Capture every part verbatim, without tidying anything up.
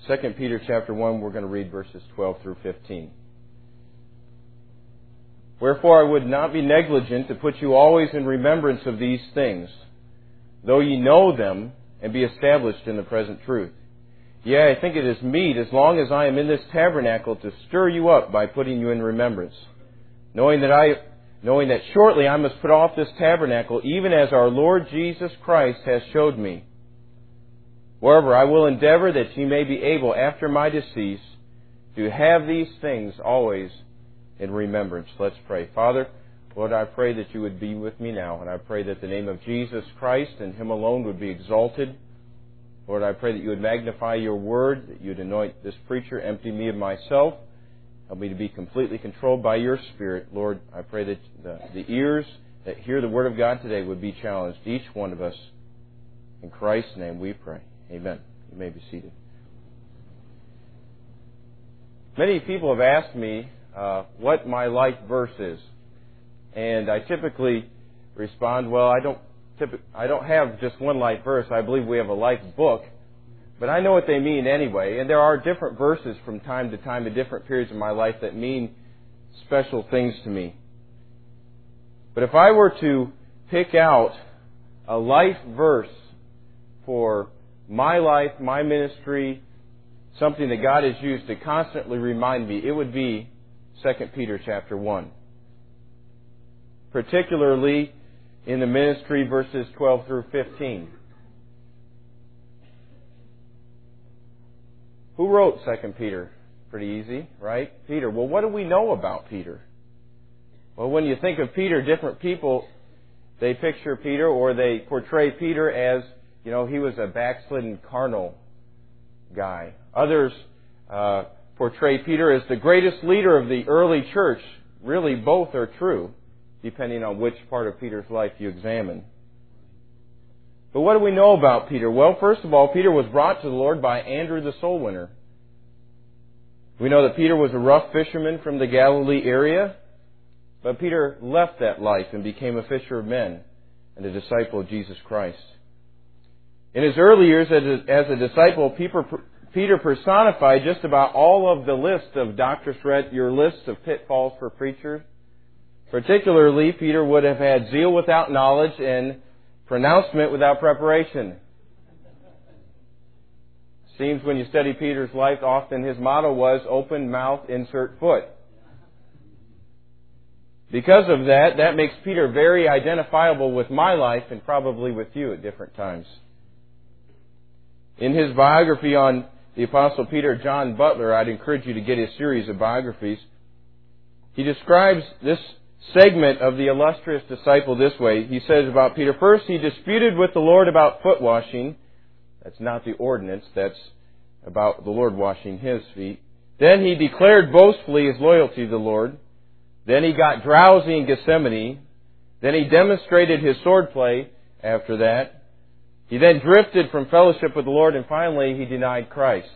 Second Peter chapter one, we're going to read verses twelve through fifteen. Wherefore I would not be negligent to put you always in remembrance of these things, though ye know them, and be established in the present truth. Yea, I think it is meet, as long as I am in this tabernacle, to stir you up by putting you in remembrance, knowing that I, knowing that shortly I must put off this tabernacle, even as our Lord Jesus Christ has showed me. Moreover, I will endeavor that ye may be able, after my decease, to have these things always in remembrance. Let's pray. Father, Lord, I pray that you would be with me now, and I pray that the name of Jesus Christ and Him alone would be exalted. Lord, I pray that you would magnify your word, that you would anoint this preacher, empty me of myself, help me to be completely controlled by your Spirit. Lord, I pray that the, the ears that hear the word of God today would be challenged, each one of us. In Christ's name we pray. Amen. You may be seated. Many people have asked me uh, what my life verse is. And I typically respond, well, I don't typ- I don't have just one life verse. I believe we have a life book. But I know what they mean anyway. And there are different verses from time to time in different periods of my life that mean special things to me. But if I were to pick out a life verse for my life, my ministry, something that God has used to constantly remind me, it would be Second Peter chapter one. Particularly in the ministry, verses twelve through fifteen. Who wrote Second Peter? Pretty easy, right? Peter. Well, what do we know about Peter? Well, when you think of Peter, different people, they picture Peter or they portray Peter as, you know, he was a backslidden carnal guy. Others uh, portray Peter as the greatest leader of the early church. Really, both are true, depending on which part of Peter's life you examine. But what do we know about Peter? Well, first of all, Peter was brought to the Lord by Andrew the soul winner. We know that Peter was a rough fisherman from the Galilee area, but Peter left that life and became a fisher of men and a disciple of Jesus Christ. In his early years as a, as a disciple, Peter personified just about all of the list of Doctor Shred, your list of pitfalls for preachers. Particularly, Peter would have had zeal without knowledge and pronouncement without preparation. Seems when you study Peter's life, often his motto was, open mouth, insert foot. Because of that, that makes Peter very identifiable with my life and probably with you at different times. In his biography on the Apostle Peter, John Butler, I'd encourage you to get his series of biographies. He describes this segment of the illustrious disciple this way. He says about Peter, first, he disputed with the Lord about foot washing. That's not the ordinance. That's about the Lord washing his feet. Then he declared boastfully his loyalty to the Lord. Then he got drowsy in Gethsemane. Then he demonstrated his swordplay after that. He then drifted from fellowship with the Lord, and finally he denied Christ.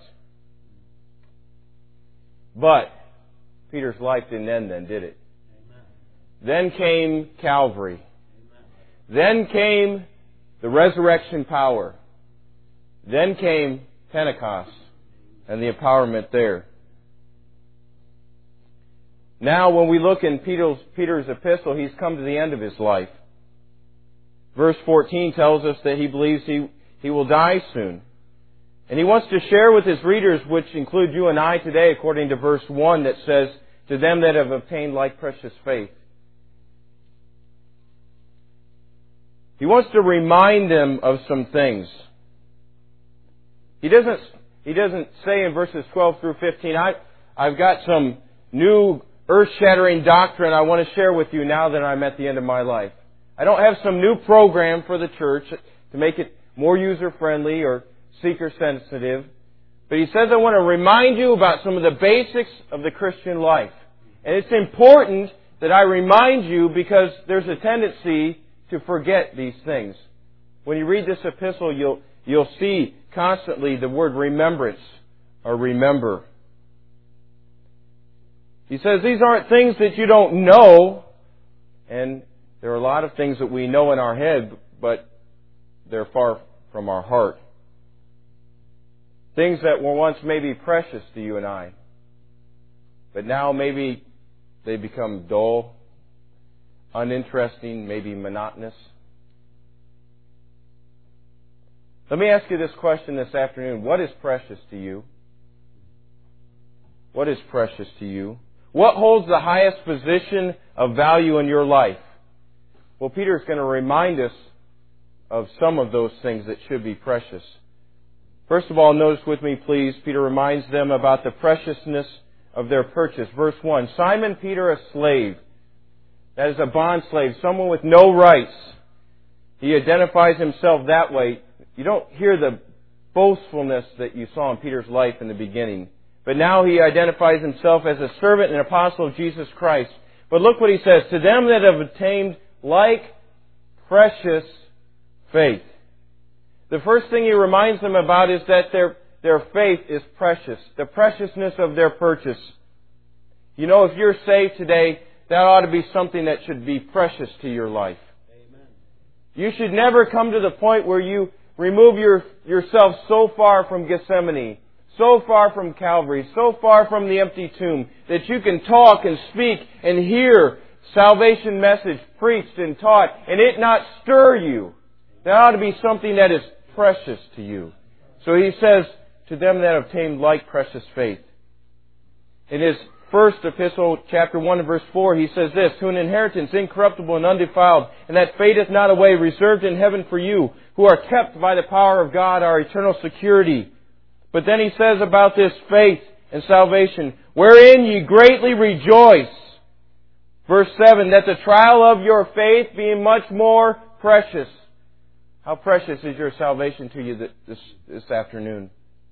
But Peter's life didn't end then, did it? Then came Calvary. Then came the resurrection power. Then came Pentecost and the empowerment there. Now, when we look in Peter's, Peter's epistle, he's come to the end of his life. Verse fourteen tells us that he believes he, he will die soon. And he wants to share with his readers, which include you and I today, according to verse one, that says, to them that have obtained like precious faith. He wants to remind them of some things. He doesn't, he doesn't say in verses twelve through fifteen, I, I've got some new earth-shattering doctrine I want to share with you now that I'm at the end of my life. I don't have some new program for the church to make it more user-friendly or seeker-sensitive. But he says, I want to remind you about some of the basics of the Christian life. And it's important that I remind you because there's a tendency to forget these things. When you read this epistle, you'll, you'll see constantly the word remembrance or remember. He says these aren't things that you don't know, and there are a lot of things that we know in our head, but they're far from our heart. Things that were once maybe precious to you and I, but now maybe they become dull, uninteresting, maybe monotonous. Let me ask you this question this afternoon. What is precious to you? What is precious to you? What holds the highest position of value in your life? Well, Peter is going to remind us of some of those things that should be precious. First of all, notice with me, please, Peter reminds them about the preciousness of their purchase. Verse one, Simon Peter, a slave, that is a bond slave, someone with no rights. He identifies himself that way. You don't hear the boastfulness that you saw in Peter's life in the beginning. But now he identifies himself as a servant and apostle of Jesus Christ. But look what he says, to them that have obtained like precious faith. The first thing he reminds them about is that their, their faith is precious. The preciousness of their purchase. You know, if you're saved today, that ought to be something that should be precious to your life. Amen. You should never come to the point where you remove your, yourself so far from Gethsemane, so far from Calvary, so far from the empty tomb, that you can talk and speak and hear salvation message preached and taught, and it not stir you. That ought to be something that is precious to you. So he says, to them that obtained like precious faith. In his first epistle, chapter one and verse four, he says this, to an inheritance incorruptible and undefiled, and that fadeth not away, reserved in heaven for you, who are kept by the power of God, our eternal security. But then he says about this faith and salvation, wherein ye greatly rejoice. Verse seven, that the trial of your faith being much more precious. How precious is your salvation to you this, this afternoon?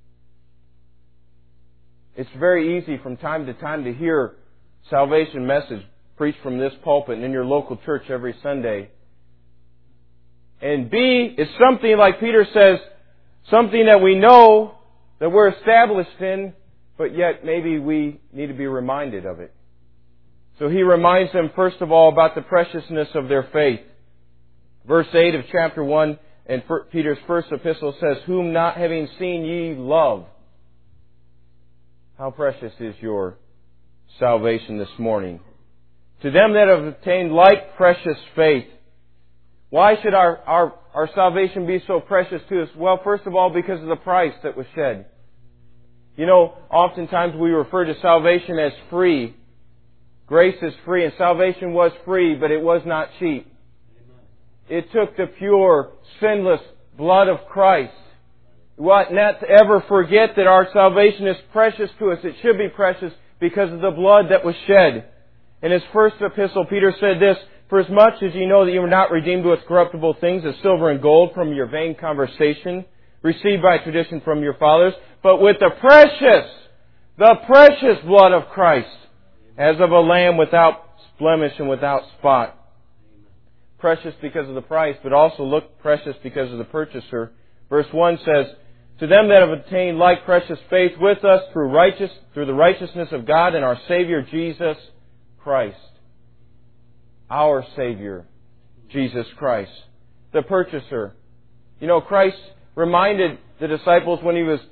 It's very easy from time to time to hear salvation message preached from this pulpit and in your local church every Sunday. And B, it's something like Peter says, something that we know that we're established in, but yet maybe we need to be reminded of it. So he reminds them first of all about the preciousness of their faith. Verse eight of chapter one and Peter's first epistle says, whom not having seen ye love. How precious is your salvation this morning? To them that have obtained like precious faith. Why should our, our, our salvation be so precious to us? Well, first of all, because of the price that was shed. You know, oftentimes we refer to salvation as free. Grace is free, and salvation was free, but it was not cheap. It took the pure, sinless blood of Christ. We ought not to ever forget that our salvation is precious to us. It should be precious because of the blood that was shed. In his first epistle, Peter said this, for as much as ye know that you were not redeemed with corruptible things as silver and gold from your vain conversation, received by tradition from your fathers, but with the precious, the precious blood of Christ, as of a lamb without blemish and without spot. Precious because of the price, but also look precious because of the purchaser. Verse one says, to them that have obtained like precious faith with us through righteous, through the righteousness of God and our Savior Jesus Christ. Our Savior, Jesus Christ. The purchaser. You know, Christ reminded the disciples when He was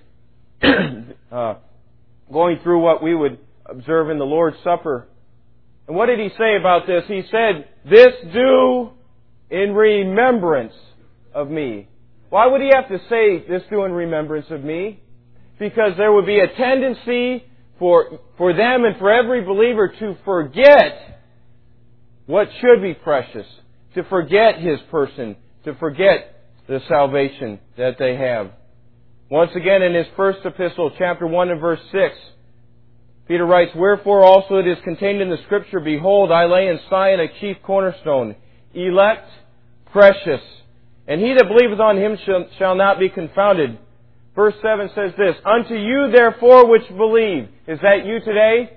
uh, going through what we would observe in the Lord's Supper. And what did He say about this? He said, this do in remembrance of me. Why would He have to say this do in remembrance of me? Because there would be a tendency for, for them and for every believer to forget what should be precious, to forget His person, to forget the salvation that they have. Once again, in his first epistle, chapter one and verse six, Peter writes, wherefore also it is contained in the Scripture, behold, I lay in Sion a chief cornerstone, elect, precious, and he that believeth on Him shall, shall not be confounded. Verse seven says this, unto you therefore which believe. Is that you today?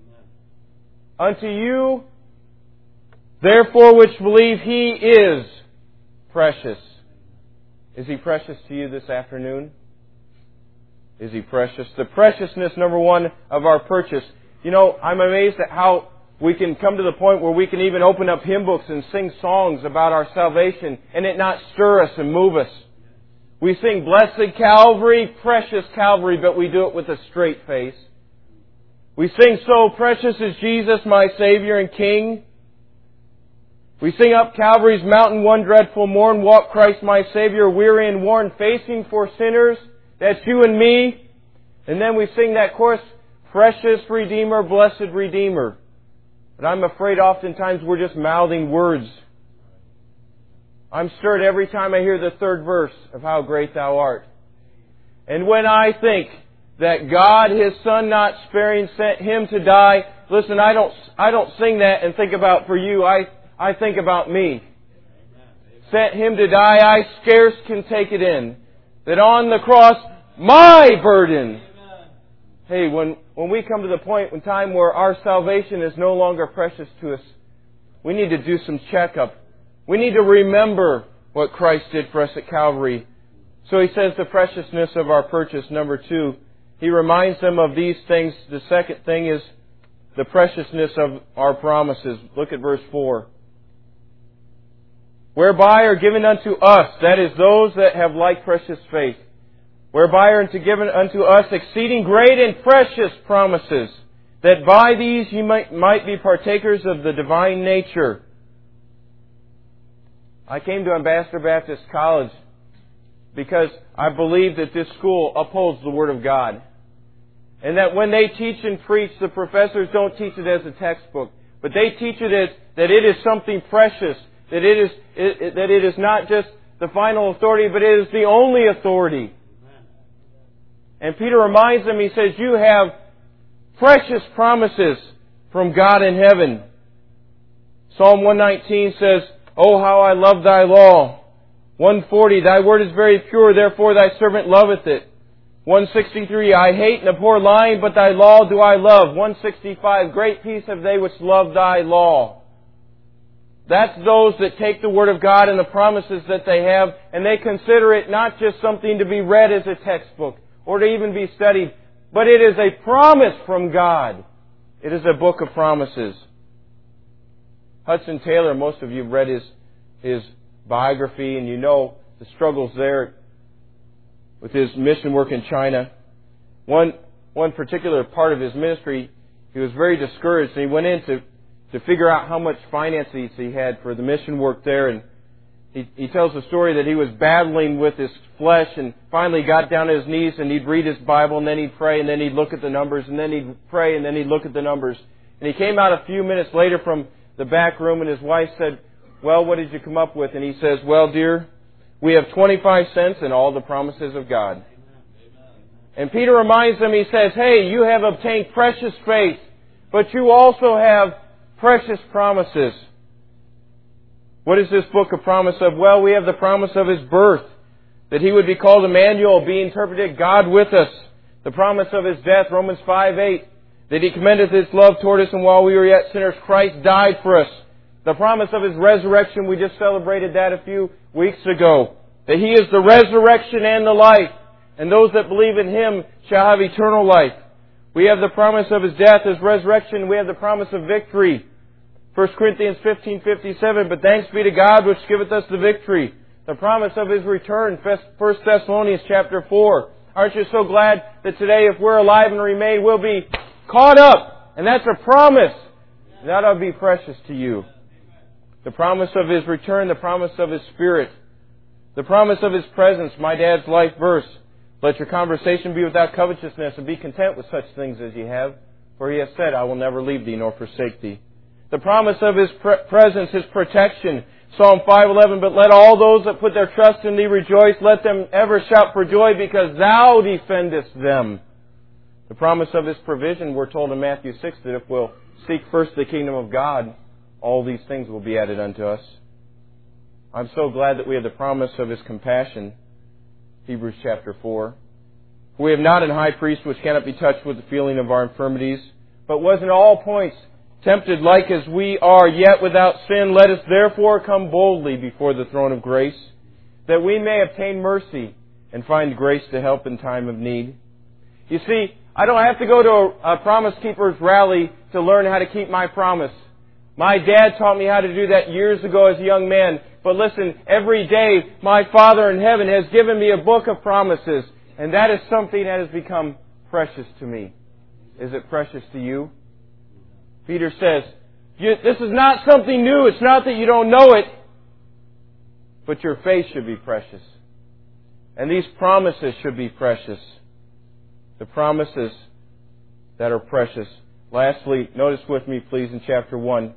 Amen. Unto you therefore which believe, He is precious. Is He precious to you this afternoon? Is He precious? The preciousness, number one, of our purchase. You know, I'm amazed at how we can come to the point where we can even open up hymn books and sing songs about our salvation and it not stir us and move us. We sing, Blessed Calvary, precious Calvary, but we do it with a straight face. We sing, So precious is Jesus, my Savior and King. We sing up Calvary's mountain one dreadful morn, walk Christ my Savior, weary and worn, facing for sinners. That's you and me. And then we sing that chorus, Precious Redeemer, blessed Redeemer. But I'm afraid oftentimes we're just mouthing words. I'm stirred every time I hear the third verse of How Great Thou Art. And when I think that God, His Son not sparing, sent Him to die, listen, I don't, I don't sing that and think about for you. I, I think about me. Sent Him to die, I scarce can take it in. That on the cross, my burden. Hey, when, when we come to the point in time where our salvation is no longer precious to us, we need to do some checkup. We need to remember what Christ did for us at Calvary. So he says the preciousness of our purchase. Number two, he reminds them of these things. The second thing is the preciousness of our promises. Look at verse four. Whereby are given unto us, that is, those that have like precious faith, whereby are given unto us exceeding great and precious promises, that by these ye might, might be partakers of the divine nature. I came to Ambassador Baptist College because I believe that this school upholds the Word of God. And that when they teach and preach, the professors don't teach it as a textbook, but they teach it as that it is something precious, that it is it, that it is not just the final authority, but it is the only authority. And Peter reminds them, he says, you have precious promises from God in heaven. Psalm one nineteen says, Oh, how I love Thy law. one forty, Thy word is very pure, therefore Thy servant loveth it. one sixty-three, I hate and abhor lying, but Thy law do I love. one sixty-five, great peace have they which love Thy law. That's those that take the Word of God and the promises that they have, and they consider it not just something to be read as a textbook, or to even be studied, but it is a promise from God. It is a book of promises. Hudson Taylor, most of you have read his, his biography, and you know the struggles there with his mission work in China. One, one particular part of his ministry, he was very discouraged, and he went in to, to figure out how much finances he had for the mission work there, and he, he tells the story that he was battling with his flesh and finally got down on his knees and he'd read his Bible and then he'd pray and then he'd look at the numbers and then he'd pray and then he'd look at the numbers. And he came out a few minutes later from the back room and his wife said, well, what did you come up with? And he says, well, dear, we have twenty-five cents and all the promises of God. And Peter reminds them, he says, hey, you have obtained precious faith, but you also have precious promises. What is this book a promise of? Well, we have the promise of His birth, that He would be called Emmanuel, be interpreted God with us. The promise of His death, Romans five eight, that He commendeth His love toward us, and while we were yet sinners, Christ died for us. The promise of His resurrection, we just celebrated that a few weeks ago, that He is the resurrection and the life, and those that believe in Him shall have eternal life. We have the promise of His death, His resurrection, we have the promise of victory. First Corinthians fifteen fifty-seven, but thanks be to God which giveth us the victory. The promise of His return, First Thessalonians chapter four. Aren't you so glad that today, if we're alive and remain, we'll be caught up? And that's a promise. That ought to be precious to you. The promise of His return, the promise of His Spirit. The promise of His presence, my dad's life verse. Let your conversation be without covetousness, and be content with such things as ye have. For He has said, I will never leave thee nor forsake thee. The promise of His pre- presence, His protection. Psalm five eleven, but let all those that put their trust in Thee rejoice. Let them ever shout for joy, because Thou defendest them. The promise of His provision, we're told in Matthew six that if we'll seek first the kingdom of God, all these things will be added unto us. I'm so glad that we have the promise of His compassion. Hebrews chapter four. We have not an high priest which cannot be touched with the feeling of our infirmities, but was in all points tempted like as we are, yet without sin. Let us therefore come boldly before the throne of grace, that we may obtain mercy and find grace to help in time of need. You see, I don't have to go to a, a Promise Keepers rally to learn how to keep my promise. My dad taught me how to do that years ago as a young man, But listen, every day my Father in heaven has given me a book of promises, and that is something that has become precious to me. Is it precious to you? Peter says, this is not something new. It's not that you don't know it, but your faith should be precious. And these promises should be precious. The promises that are precious. Lastly, notice with me, please, in chapter one,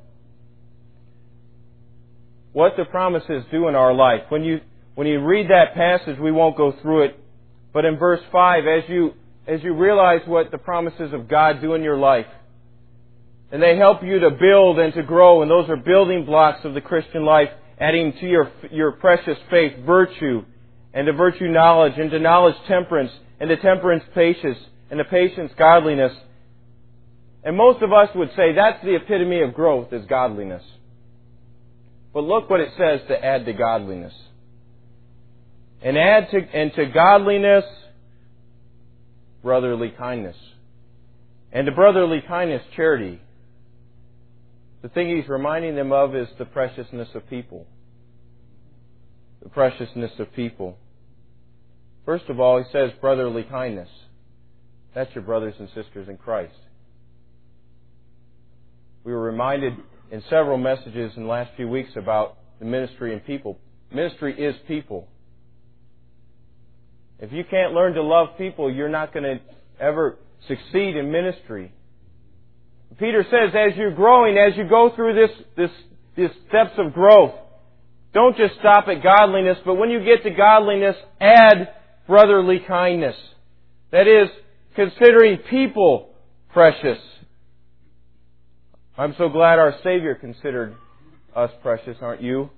what the promises do in our life. When you when you read that passage, we won't go through it, but in verse five, as you as you realize what the promises of God do in your life, and they help you to build and to grow, and those are building blocks of the Christian life, adding to your your precious faith virtue, and to virtue knowledge, and to knowledge temperance, and to temperance patience, and to patience godliness. And most of us would say that's the epitome of growth, is godliness. But look what it says to add to godliness. And add to, and to godliness, brotherly kindness. And to brotherly kindness, charity. The thing he's reminding them of is the preciousness of people. The preciousness of people. First of all, he says brotherly kindness. That's your brothers and sisters in Christ. We were reminded in several messages in the last few weeks about the ministry and people. Ministry is people. If you can't learn to love people, you're not going to ever succeed in ministry. Peter says, as you're growing, as you go through this, this, these steps of growth, don't just stop at godliness, but when you get to godliness, add brotherly kindness. That is, considering people precious. I'm so glad our Savior considered us precious, aren't you?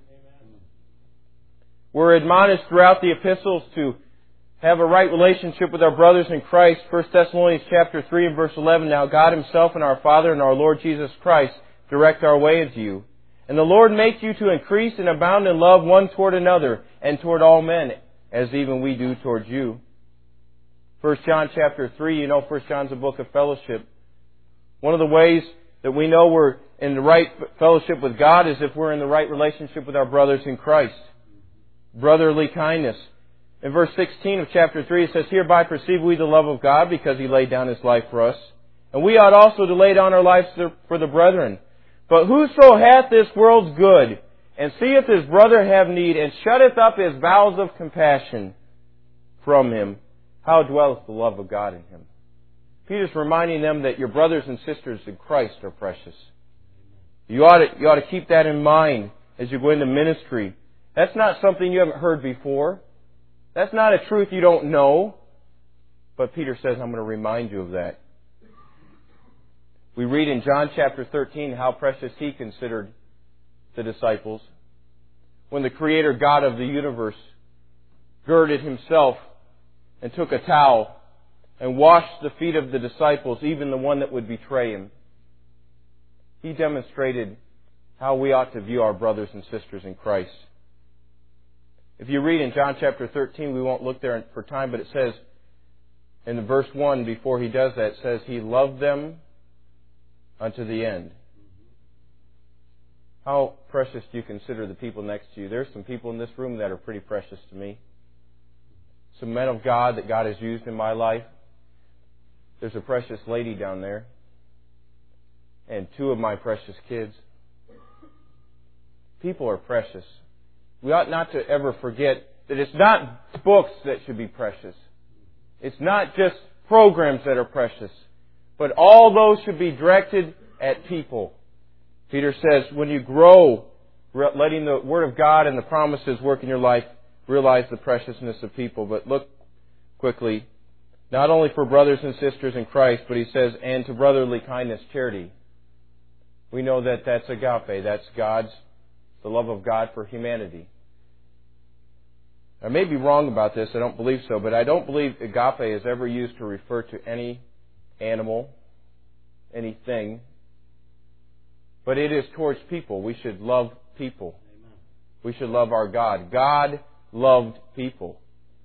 We're admonished throughout the epistles to have a right relationship with our brothers in Christ. First Thessalonians chapter three and verse eleven, now God Himself and our Father and our Lord Jesus Christ direct our way unto you. And the Lord make you to increase and abound in love one toward another and toward all men, as even we do towards you. First John chapter three, you know First John's a book of fellowship. One of the ways that we know we're in the right fellowship with God is if we're in the right relationship with our brothers in Christ. Brotherly kindness. In verse sixteen of chapter three, it says, hereby perceive we the love of God, because He laid down His life for us. And we ought also to lay down our lives for the brethren. But whoso hath this world's good, and seeth his brother have need, and shutteth up his bowels of compassion from him, how dwelleth the love of God in him? Peter's reminding them that your brothers and sisters in Christ are precious. You ought to, you ought to keep that in mind as you go into ministry. That's not something you haven't heard before. That's not a truth you don't know. But Peter says, I'm going to remind you of that. We read in John chapter thirteen how precious He considered the disciples. When the Creator God of the universe girded Himself and took a towel and washed the feet of the disciples, even the one that would betray Him. He demonstrated how we ought to view our brothers and sisters in Christ. If you read in John chapter thirteen, we won't look there for time, but it says in the verse one, before He does that, it says He loved them unto the end. How precious do you consider the people next to you? There's some people in this room that are pretty precious to me. Some men of God that God has used in my life. There's a precious lady down there. And two of my precious kids. People are precious. We ought not to ever forget that it's not books that should be precious. It's not just programs that are precious. But all those should be directed at people. Peter says, when you grow, letting the Word of God and the promises work in your life, realize the preciousness of people. But look quickly, not only for brothers and sisters in Christ, but he says, and to brotherly kindness, charity. We know that that's agape. That's God's, the love of God for humanity. I may be wrong about this. I don't believe so. But I don't believe agape is ever used to refer to any animal, anything. But it is towards people. We should love people. Amen. We should love our God. God loved people.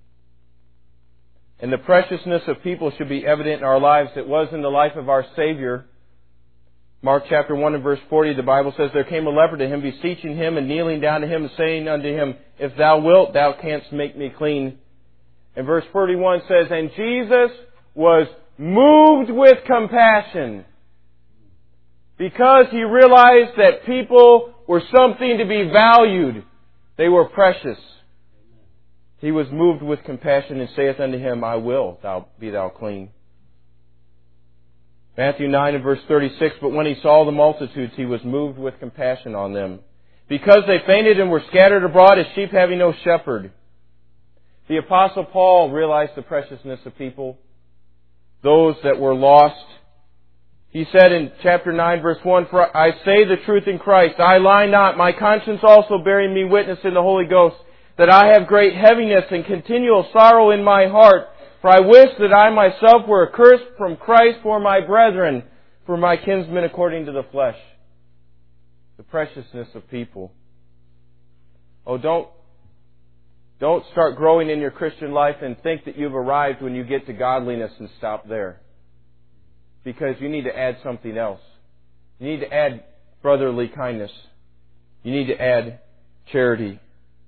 And the preciousness of people should be evident in our lives. It was in the life of our Savior. Mark chapter one and verse forty, the Bible says, there came a leper to him, beseeching him and kneeling down to him and saying unto him, if thou wilt, thou canst make me clean. And verse forty-one says, and Jesus was moved with compassion because he realized that people were something to be valued. They were precious. He was moved with compassion and saith unto him, I will, thou be thou clean. Matthew nine and verse thirty-six, but when he saw the multitudes, he was moved with compassion on them, because they fainted and were scattered abroad as sheep having no shepherd. The Apostle Paul realized the preciousness of people, those that were lost. He said in chapter nine verse one, for I say the truth in Christ, I lie not, my conscience also bearing me witness in the Holy Ghost, that I have great heaviness and continual sorrow in my heart. For I wish that I myself were accursed from Christ for my brethren, for my kinsmen according to the flesh. The preciousness of people. Oh, don't, don't start growing in your Christian life and think that you've arrived when you get to godliness and stop there. Because you need to add something else. You need to add brotherly kindness. You need to add charity.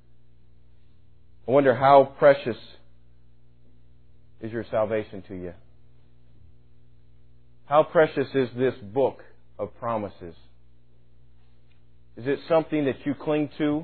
I wonder how precious is your salvation to you? How precious is this book of promises? Is it something that you cling to?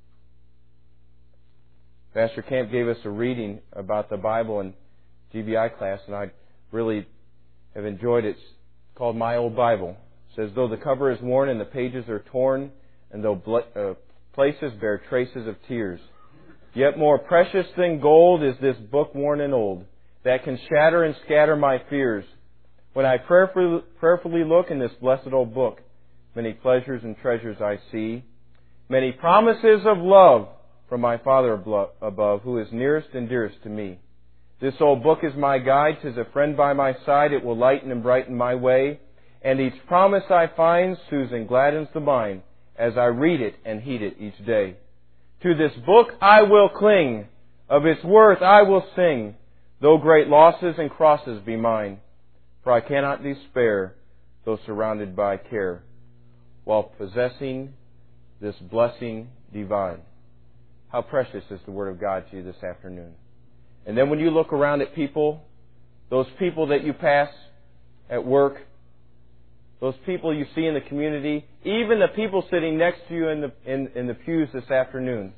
Pastor Camp gave us a reading about the Bible in G B I class, and I really have enjoyed it. It's called My Old Bible. It says, though the cover is worn and the pages are torn, and though bl- uh, places bear traces of tears, yet more precious than gold is this book worn and old, that can shatter and scatter my fears. When I prayerfully, prayerfully look in this blessed old book, many pleasures and treasures I see, many promises of love from my Father above, who is nearest and dearest to me. This old book is my guide, 'tis a friend by my side, it will lighten and brighten my way, and each promise I find soothes and gladdens the mind, as I read it and heed it each day. To this book I will cling, of its worth I will sing, though great losses and crosses be mine, for I cannot despair, though surrounded by care, while possessing this blessing divine. How precious is the Word of God to you this afternoon. And then when you look around at people, those people that you pass at work, those people you see in the community, even the people sitting next to you in the, in, in the pews this afternoon,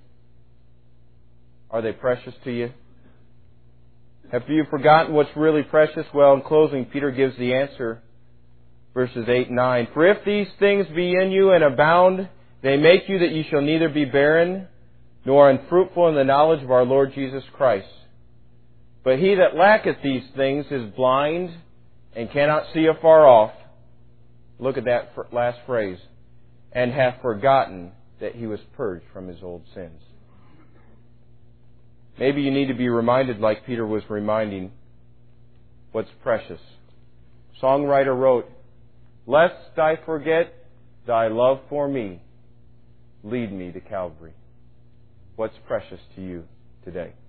are they precious to you? Have you forgotten what's really precious? Well, in closing, Peter gives the answer. Verses eight and nine. For if these things be in you and abound, they make you that you shall neither be barren nor unfruitful in the knowledge of our Lord Jesus Christ. But he that lacketh these things is blind and cannot see afar off. Look at that last phrase. And hath forgotten that he was purged from his old sins. Maybe you need to be reminded, like Peter was reminding, what's precious. Songwriter wrote, lest I forget thy love for me, lead me to Calvary. What's precious to you today?